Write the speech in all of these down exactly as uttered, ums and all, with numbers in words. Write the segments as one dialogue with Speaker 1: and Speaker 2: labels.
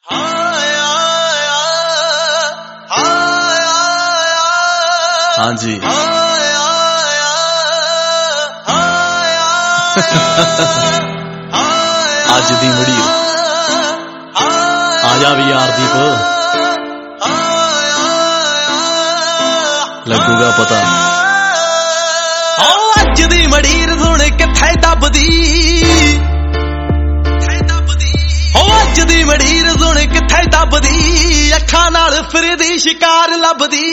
Speaker 1: हाँ जी अज दी मुड़ी आजा भी यार दीप लगूगा पता अज दी मड़ीर सुन किथे दबदी अज दी मड़ीर सुन किथे दबदी अखां नाल फिरदी शिकार लभदी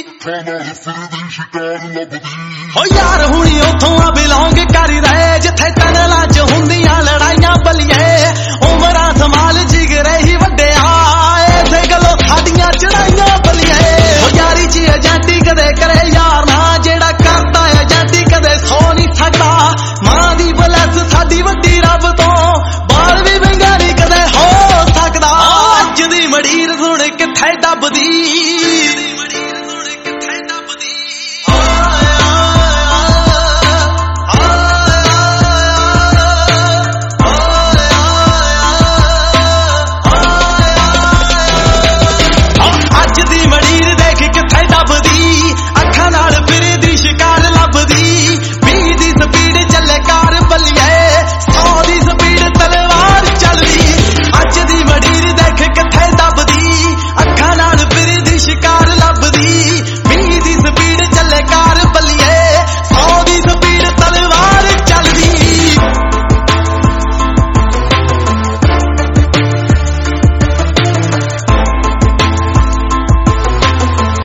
Speaker 1: हो यार हुणी उथों आ बिलोंग कर रहे जिथे टनलां च हुंदियां लड़ाइयां बलिए उमरां